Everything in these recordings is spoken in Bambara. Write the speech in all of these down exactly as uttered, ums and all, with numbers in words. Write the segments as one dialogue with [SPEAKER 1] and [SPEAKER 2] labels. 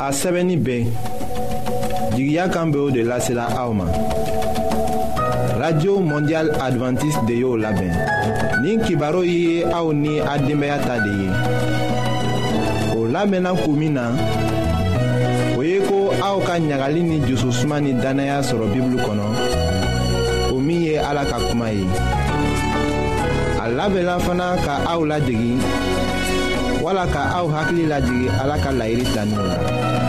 [SPEAKER 1] a sɛbɛnni bɛɛ jigiya kan bɛ o de lasela aw ma. Radio Mondial Adventiste de y'o labɛn. Nin kibaru ye aw ni a denbaya ta de ye. O labɛnna kun min na, o ye ko aw ka ɲagali ni jususuma ni danaya sɔrɔ Bible kɔnɔ, o min ye Ala ka kuma ye. A labɛnna fana ka aw ladege, wala ka aw hakili lajigi Ala ka laɲini taninw la.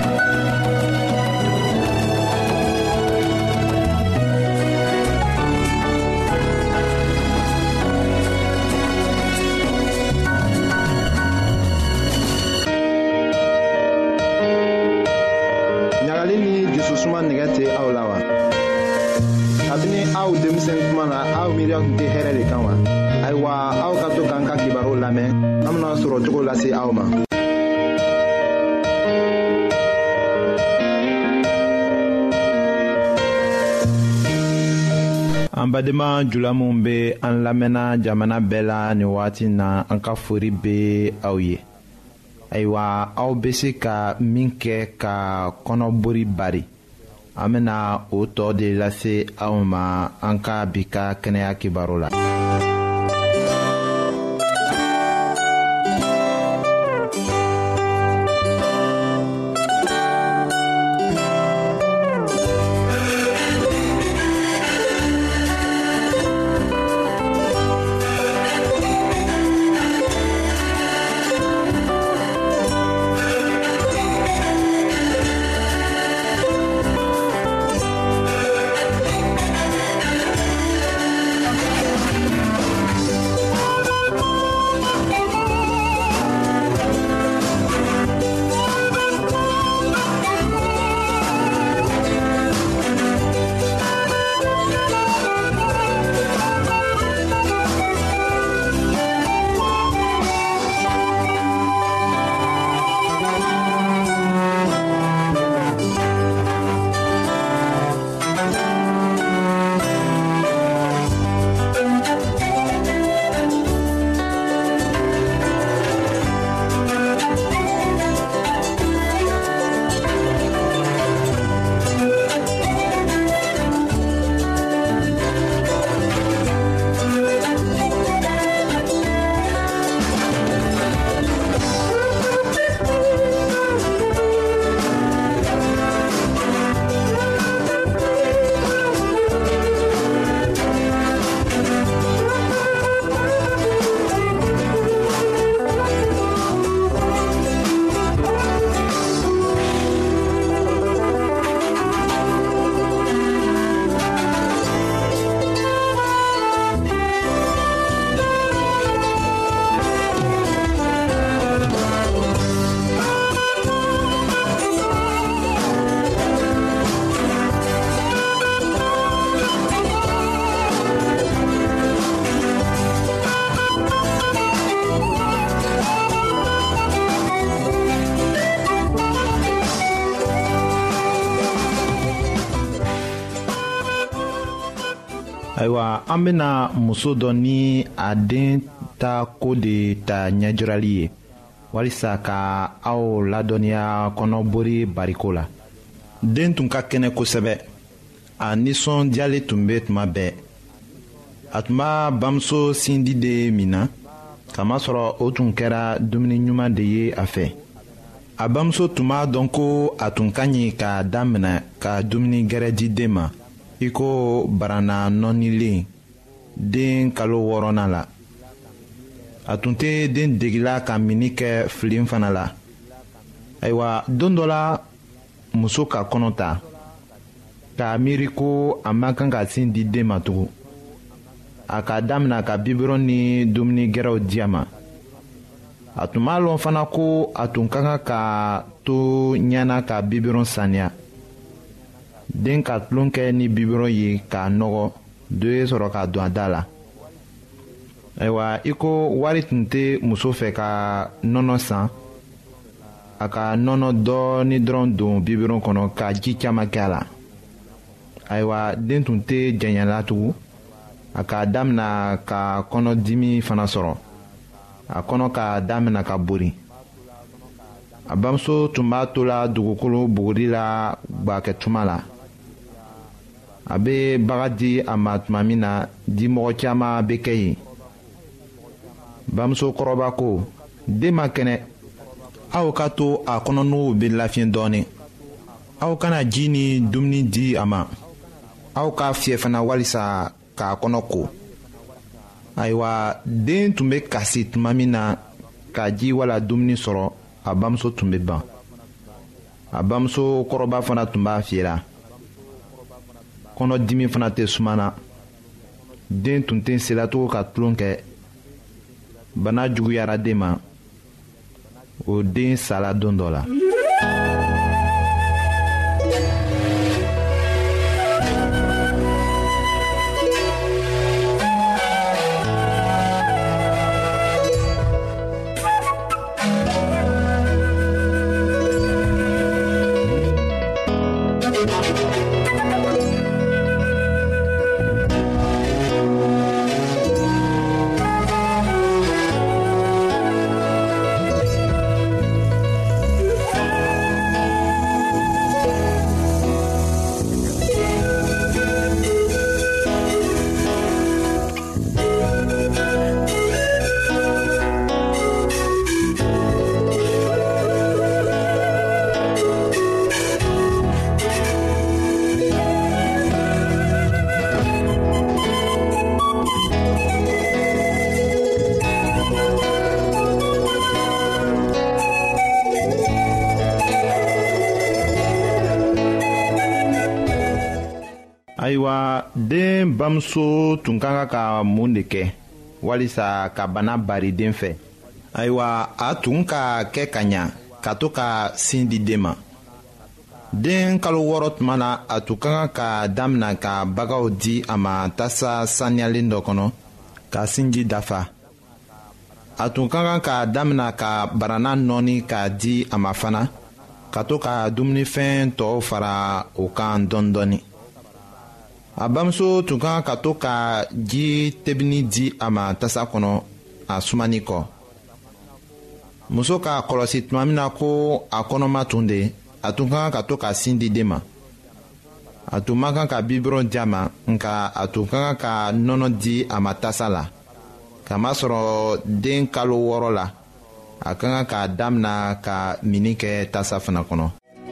[SPEAKER 1] ɲagali ni jususuma nɛgɛ tɛ aw la wa? kabini aw denmisɛn kuma na aw miiriya tun tɛ hɛrɛ de kan wa? ayiwa aw ka to k'an ka kibaru lamɛn, an bena sɔrɔ cogo lase aw ma. an badenma jula minw be an lamɛnna jamana bɛɛ la ni wagati na, an ka fori be aw ye. ayiwa aw be se ka min kɛ ka kɔnɔbori bari, an bena o tɔ de lase aw ma an ka bi ka kɛnɛya kibaru la. ayiwa an bena muso dɔ ni a den ta ko de ta ɲɛjirali ye, walisa ka aw ladɔnniya kɔnɔbori bariko la. den tun ka kɛnɛ kosɛbɛ, a nisɔndiyalen tun be tuma bɛɛ. a tun b'a bamuso sindi de min na, kamasɔrɔ o tun kɛra dumuni ɲuman de ye a fɛ. a bamuso tun b'a dɔn ko a tun ka ɲi k'a daminɛ ka dumuni gɛrɛ di den ma, i ko barana nɔnilen den kalo wɔɔrɔnan la. a tun tɛ den degila ka mini kɛ filen fana la. ayiwa don dɔ la muso ka kɔnɔ ta, k'a miiri ko a man kan ka sin di den ma tugun. a k'a daminɛ ka biberon ni dumuni gɛrɛw di a ma. a tun b'a lɔn fana ko a tun ka kan ka to ɲɛna ka biberon saniya. den ka tulon kɛ ni biberon ye k'a nɔgɔ, do ye sɔrɔ k'a don a da la. ayiwa i ko wari tun tɛ muso fɛ ka nɔnɔ san, a ka nɔnɔ dɔɔni dɔrɔn don biberon kɔnɔ ka ji caman kɛ a la. ayiwa den tun tɛ jɛɲɛla tugun, a k'a daminɛ ka kɔnɔdimi fana sɔrɔ, a kɔnɔ k'a daminɛ ka bori. a bamuso tun b'a to la dugukolo buguri la gbakɛtuma la. A bɛ baga di a ma tuma min na dimɔgɔ caman bɛ kɛ yen. Bamuso kɔrɔba ko: den ma kɛnɛ, aw ka to a kɔnɔnuw bɛ lafiɲɛ dɔɔnin. Aw kana ji ni dumuni di a ma. Aw ka fiyɛ fana walisa k'a kɔnɔ ko. Ayiwa, den tun bɛ kasi tuma min na ka ji wala dumuni sɔrɔ, a bamuso tun bɛ ban. A bamuso kɔrɔba fana tun b'a fiyɛla. Kɔnɔdimi fana tɛ sumana. Den tun tɛ selatogo ka tulon kɛ. Bana juguyara den ma. O den sala don dɔ la. Ayiwa, den bamuso tun ka kan ka mun de kɛ walisa ka bana bari den fɛ. Ayiwa, a tun ka kɛ ka ɲa ka to ka sin di den ma. Den kalo wɔɔrɔ tuma na a tun ka kan ka damina ka bagaw di a ma tasa saniyalen dɔ kɔnɔ ka sinji dafa. A tun ka kan ka damina ka barana nɔɔni k'a di a ma fana ka to ka dumunifɛn tɔw fara o kan dɔɔni dɔɔni. A bamuso tun ka ka to ka ji tebini di a ma tasa kɔnɔ a sumani kɔ. Muso k'a kɔlɔsi tuma min na ko a kɔnɔma tun de, a tun ka ka to ka sin di den ma. A tun man kan ka biberon di a ma, nka a tun ka ka nɔnɔ di a ma tasa la. Kamasɔrɔ den kalo wɔɔrɔ la, a ka kan k'a damina ka mini kɛ tasa fana kɔnɔ.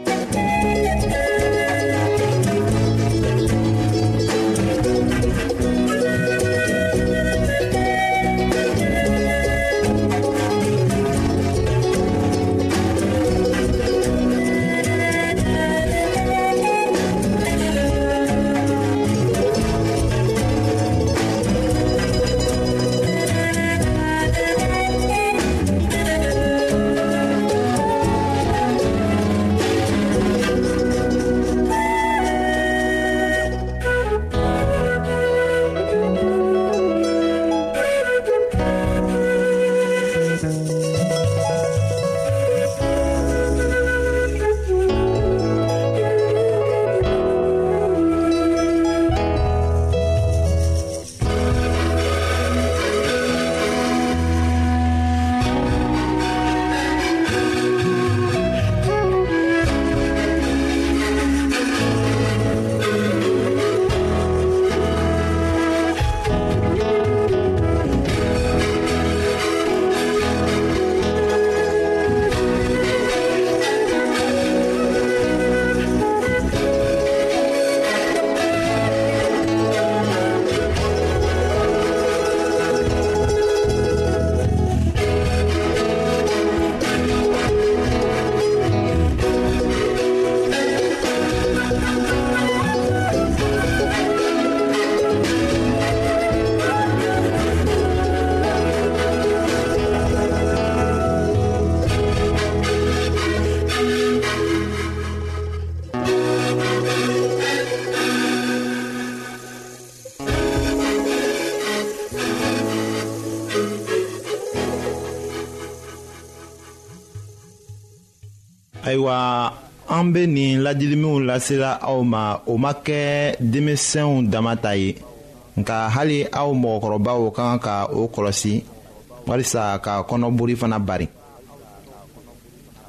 [SPEAKER 1] Ayiwa, an bɛ nin ladiliminw lasela aw ma, o ma kɛ denmisɛnw dama ta ye, nka hali aw mɔgɔkɔrɔbaw ka kan ka o kɔlɔsi walisa ka kɔnɔboli fana bari.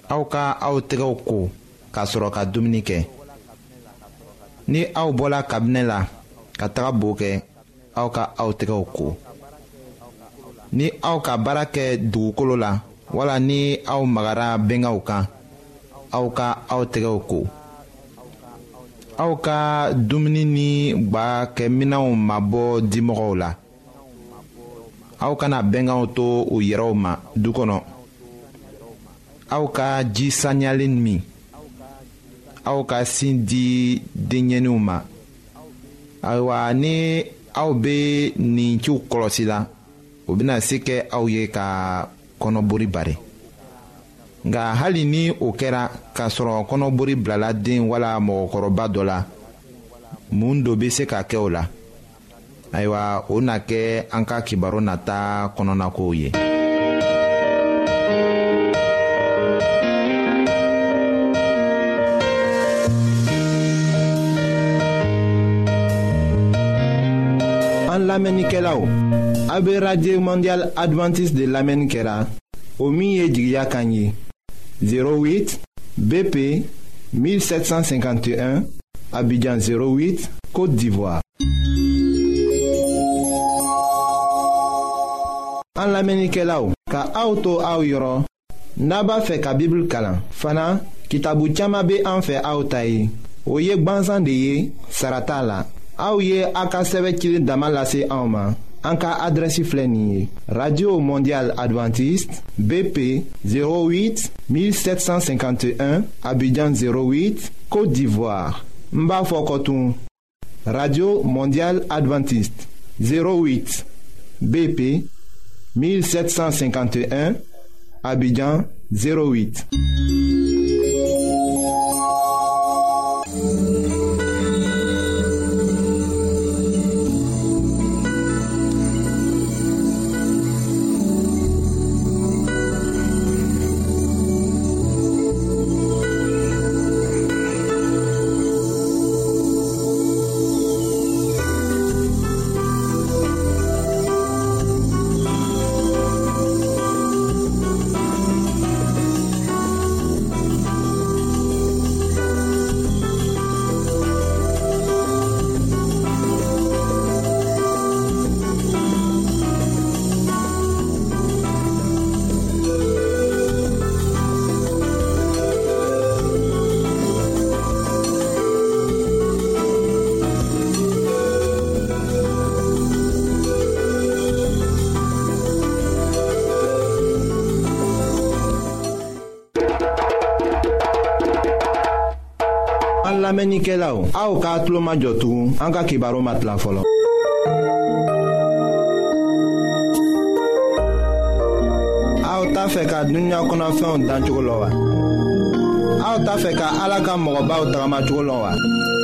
[SPEAKER 1] aw ka aw tɛgɛw ko k'a sɔrɔ ka dumuni kɛ. ni aw bɔla kabinɛ la ka taga bo kɛ aw ka aw tɛgɛw ko. ni aw ka baara kɛ dugukolo la wala ni aw magara bengaw kan aw ka aw tɛgɛw ko. aw ka dumuni ni gbakɛminɛw mabɔ dimɔgɔw la. aw kana bengaw to u yɛrɛw ma du kɔnɔ. aw ka ji saniyalen min. aw ka sin di denɲɛninw ma. ayiwa ni aw bɛ nin ciw kɔlɔsi la o bɛna se kɛ aw ye ka kɔnɔbori bari. nka hali ni o kɛra k'a sɔrɔ kɔnɔbori bilala den wala mɔgɔkɔrɔba dɔ la mun dɔ bɛ se ka kɛ o la. ayiwa o na kɛ an ka kibaru nata kɔnɔna kow ye. an lamɛnnikɛlaw a bɛ radio mondial adventiste de lamɛnni kɛra o min ye jigiya kan ye zéro huit B P mille sept cent cinquante et un Abidjan zéro huit Côte d'Ivoire. an lamɛnnikɛlaw ka aw to aw yɔrɔ n'a b'a fɛ ka Bible kalan fana kitabu caman bɛ an fɛ aw ta ye o ye gwansan de ye sara t'a la. aw ye a ka sɛbɛn cilen dama lase anw ma an ka adrɛsi filɛ nin ye radio mondial adventiste B P zéro huit mille sept cent cinquante et un Abidjan zéro huit Côte d'Ivoire. n b'a fɔ kɔtun radio mondial adventiste zéro huit B P mille sept cent cinquante et un Abidjan zéro huit. an lamɛnnikɛlaw aw k'a tulo majɔ tugun an ka kibaru ma tila fɔlɔ. aw t'a fɛ ka dunuya kɔnɔfɛnw dan cogo la wa. aw t'a fɛ ka Ala ka mɔgɔbaw tagamacogo la wa.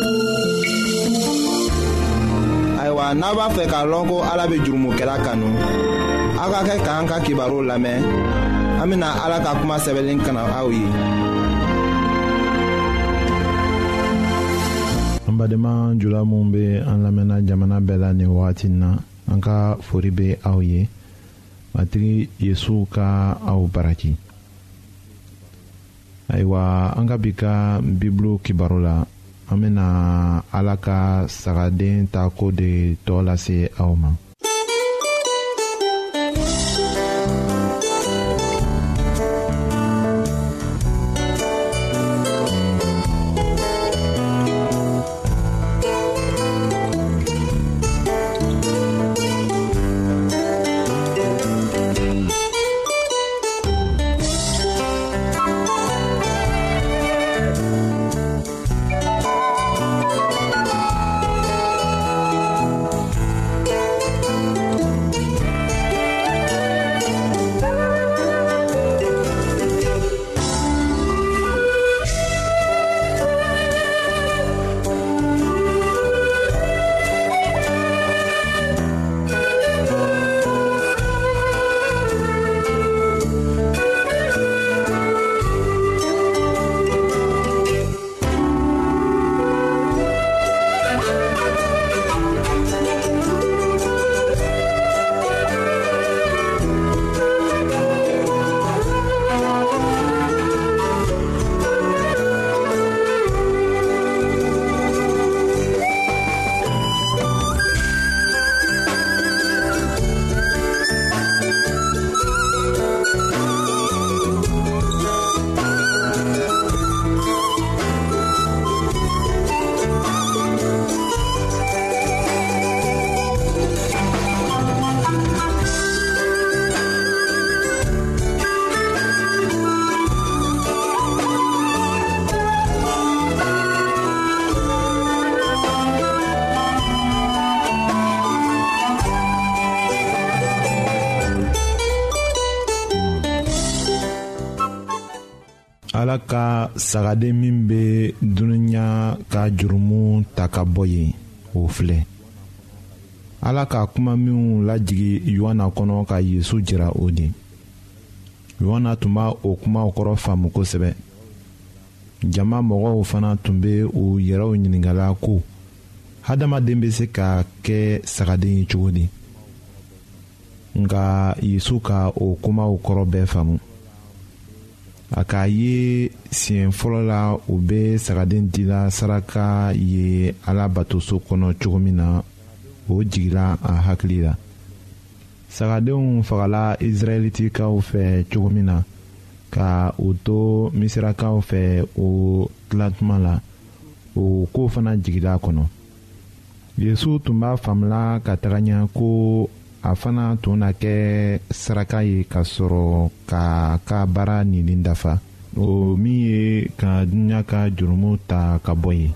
[SPEAKER 1] ayiwa n'a b'a fɛ k'a lɔn ko Ala bɛ jurumokɛla kanu aw ka kɛ k'an ka kibaru lamɛn an bɛna Ala ka kuma sɛbɛnlen kana aw ye.
[SPEAKER 2] an badenma jula minnu bɛ an lamɛnna jamana bɛɛ la nin wagati na an ka fori bɛ aw ye matigi Yesu ka aw baraki. ayiwa an ka bi ka bibulu kibaru la an bɛna Ala ka sagaden ta ko de tɔ lase aw ma. ala ka sagaden min bɛ dunuya ka jurumu ta ka bɔ yen o filɛ ala ka kuma minw lajigi yohana kɔnɔ ka yesu jira o de yohana tun b'a o kumaw kɔrɔ faamu kosɛbɛ jama mɔgɔw fana tun bɛ u yɛrɛw ɲiningala ko hadamaden bɛ se ka kɛ sagaden ye cogo di nka yesu ka o kumaw kɔrɔ bɛɛ faamu a k'a ye siɲɛ fɔlɔ la u bɛ sagaden dila saraka ye ala batoso kɔnɔ cogo min na o jigila a hakili la sagadenw fagala israɛlitikaw fɛ cogo min na ka o to misirakaw fɛ o tilatuma la o ko fana jigila a kɔnɔ yesu tun b'a faamula ka taga ɲɛ ko a fana tun na kɛ saraka ye ka sɔrɔ ka ka baara nili dafa o min ye ka dunuya ka jurumu ta ka bɔ yen.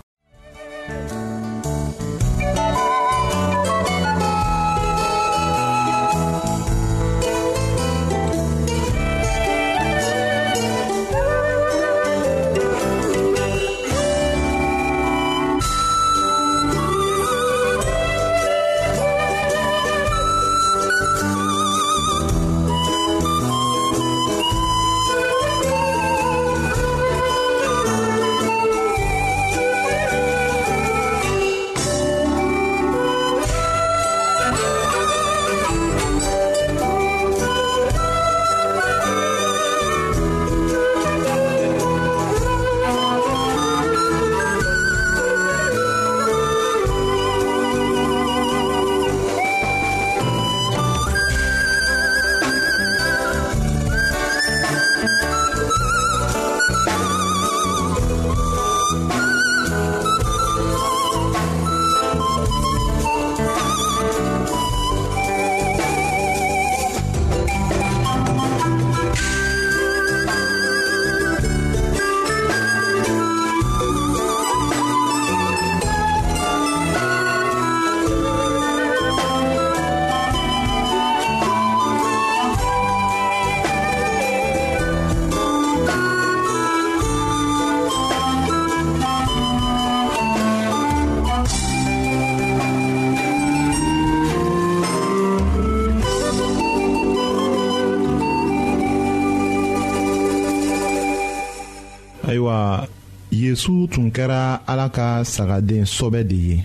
[SPEAKER 2] ayiwa yesu tun kɛra ala ka sagaden sɔbɛ de ye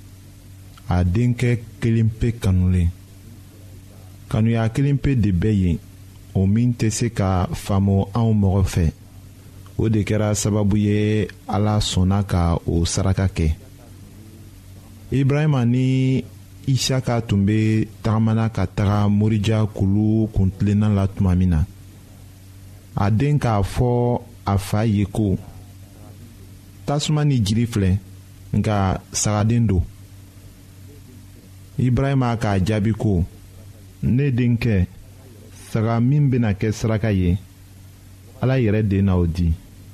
[SPEAKER 2] a denkɛ kelen pe kanulen kanuya kelen pe de bɛ yen o min tɛ se ka faamu anw mɔgɔ fɛ o de kɛra sababu ye ala sɔnna ka o saraka kɛ ibrahima ni isaka tun bɛ tagamana ka taga morija kulu kuntilenna la tuma min na a den k'a fɔ a fa ye ko tasuma ni jiri filɛ nka sagaden don ibrahima k'a jaabi ko ne denkɛ saga min bɛna kɛ saraka ye ala yɛrɛ de na o di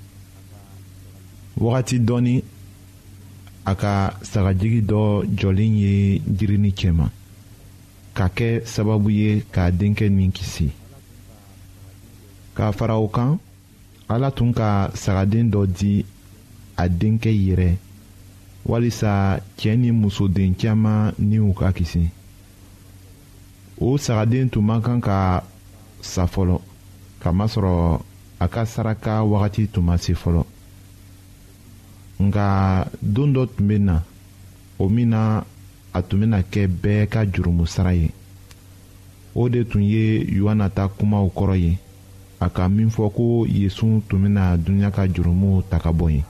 [SPEAKER 2] wagati dɔɔni a ka sagajigi dɔ jɔlen ye jirini cɛma ka kɛ sababu ye k'a denkɛ nin kisi k'a fara o kan ala tun ka sagaden dɔ di a denkɛ yɛrɛ walisa cɛ ni musoden caman ni u ka kisi o sagaden tun man kan ka sa fɔlɔ kamasɔrɔ a ka saraka wagati tun ma se fɔlɔ nka don dɔ tun bɛ na o min na a tun bɛna kɛ bɛɛ ka jurumusara ye o de tun ye yohana ta kumaw kɔrɔ ye a ka min fɔ ko yesu tun bɛna dunuya ka jurumu ta ka bɔ yen.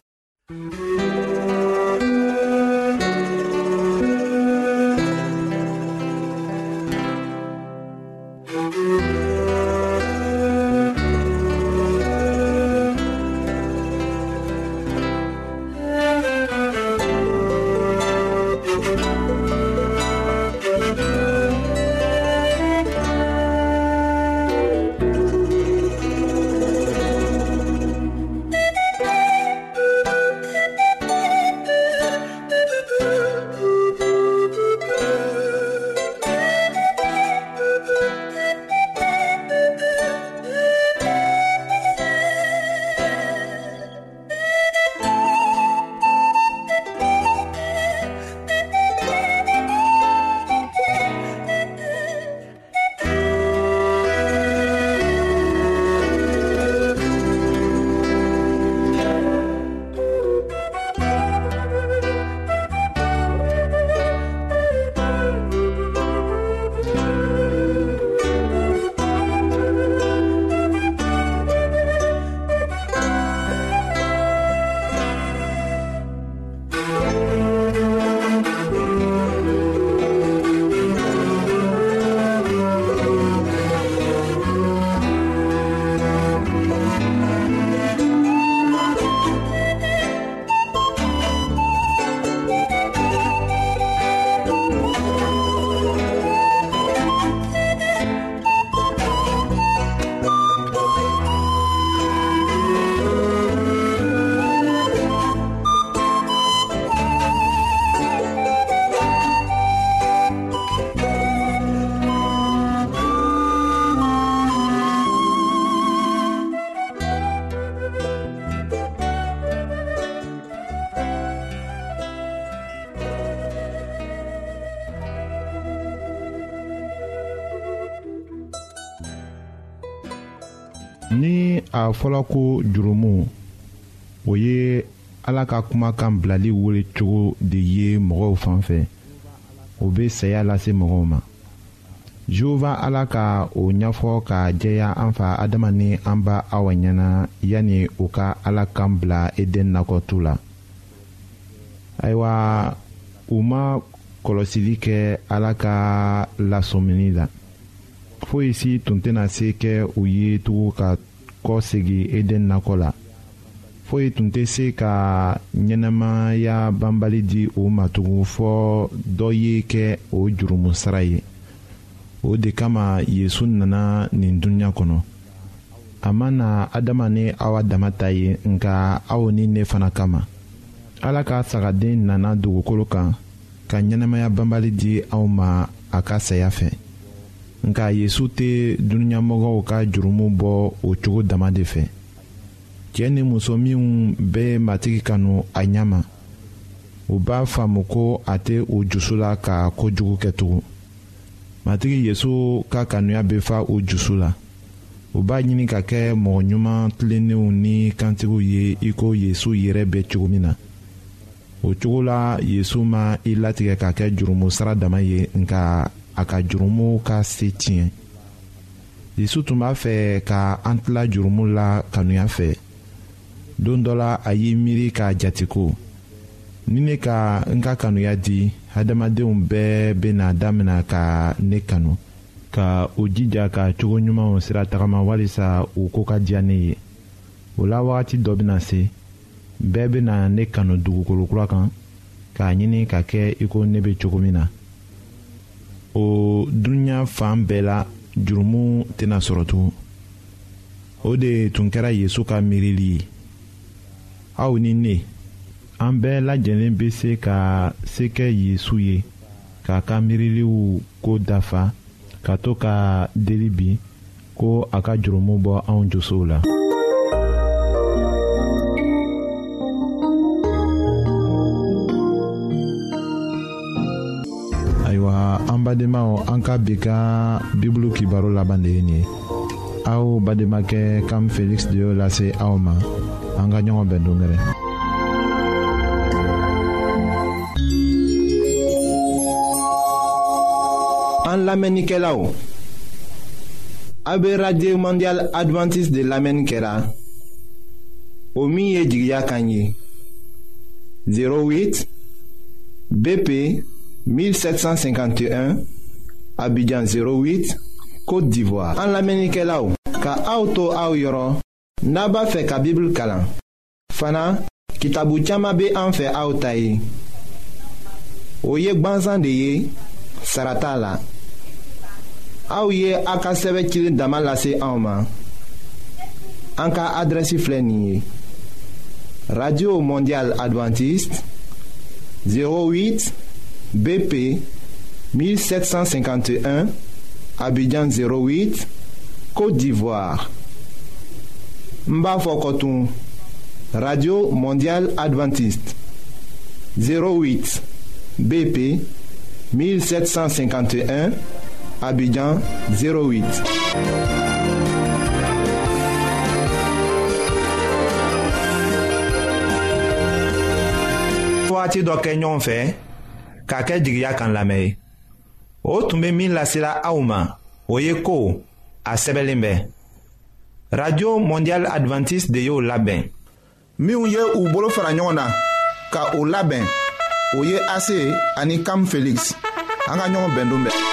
[SPEAKER 2] ni a fɔla ko jurumu o ye Ala ka kumakan bilali wele cogo de ye mɔgɔw fan fɛ o bɛ saya lase mɔgɔw ma. Jehova Ala ka o ɲɛfɔ ka jɛya an fa Adama ni an ba Awa ɲɛna yanni o ka Ala kan bila Eden nakɔtu la. Ayiwa u ma kɔlɔsili kɛ Ala ka lasɔmini la. Foyi si tun tɛna se kɛ u ye tugun ka kɔsegi Eden nakɔ la. Foyi tun tɛ se ka ɲɛnɛmaya banbali di o ma tugun fɔ dɔ ye kɛ o jurumu sara ye. O de kama Yesu nana nin dunuya kɔnɔ. A ma na Adama ni Awa dama ta ye nka aw ni ne fana kama. Ala ka sagaden nana dugukolo kan ka ɲɛnɛmaya banbali di aw ma a ka saya fɛ. Nka Yesu tɛ dunuɲamɔgɔw ka jurumu bɔ o cogo dama de fɛ. Cɛ ni muso minnu bɛ matigi kanu a ɲama u b'a faamu ko a tɛ o jusu la ka kojugu kɛ tugun. Matigi Yesu ka kanuya bɛ fa o jusu la. U b'a ɲini ka kɛ mɔgɔ ɲuman tilennenw ni kantigiw ye i ko Yesu yɛrɛ bɛ cogo min na. O cogo la Yesu ma i latigɛ ka kɛ jurumu sara dama ye nka a ka jurumu ka se tiɲɛ. Yesu tun b'a fɛ ka an tila jurumu la kanuya fɛ. Don dɔ la a y'i miiri k'a jate ko ni ne ka n ka kanuya di hadamadenw bɛɛ bɛna damina ka ne kanu ka o jija ka cogo ɲumanw sira tagama walisa u ko ka diya ne ye. O la wagati dɔ bɛna se bɛɛ bɛna ne kanu dugukolo kura kan k'a ɲini ka kɛ i ko ne bɛ cogo min na. O dunuya fan bɛɛ la jurumu tɛna sɔrɔ tugun. O de tun kɛra Yesu ka miirili ye. Aw ni ne an bɛɛ lajɛlen bɛ se ka se kɛ Yesu ye k'a ka miiriliw ko dafa ka to ka deli bi ko a ka jurumu bɔ anw josow la. Ayiwa an badenmaw an ka bi ka Bibulu kibaro laban de ye nin ye. Aw bademakɛ Kam Felix de y'o lase aw ma. An ka ɲɔgɔn bɛn dongɛrɛ.
[SPEAKER 1] An lamɛnnikɛlaw, a bɛ Radio Mondial Adventiste de lamɛnni kɛra o min ye jigiya kan ye zéro huit B P mille sept cent cinquante et un Abidjan zéro huit Côte d'Ivoire. An lamɛnnikɛlaw, ka aw to aw yɔrɔ n'a b'a fɛ ka Bible kalan. Fana kitabu caman bɛ an fɛ aw ta ye. O ye gwanzan de ye sara t'a la. Aw ye a ka sɛbɛn cilen dama lase anw ma. An ka adrɛsi filɛ nin ye Radio Mondial Adventiste zéro huit B P mille sept cent cinquante et un Abidjan zéro huit Côte d'Ivoire. Mba Fokotun Radio Mondial Adventiste zéro huit B P mille sept cent cinquante et un Abidjan zéro huit. Waati dɔ kɛ ɲɔgɔn fɛ k'a kɛ jigiya kan lamɛn ye. O tun bɛ min lasela aw ma o ye ko a sɛbɛnlen bɛ Radio Mondial Adventiste de y'o labɛn. Minnu ye u bolo fara ɲɔgɔn na ka o labɛn o ye A C ani Kam Felix. An ka ɲɔgɔn bɛn don bɛɛ.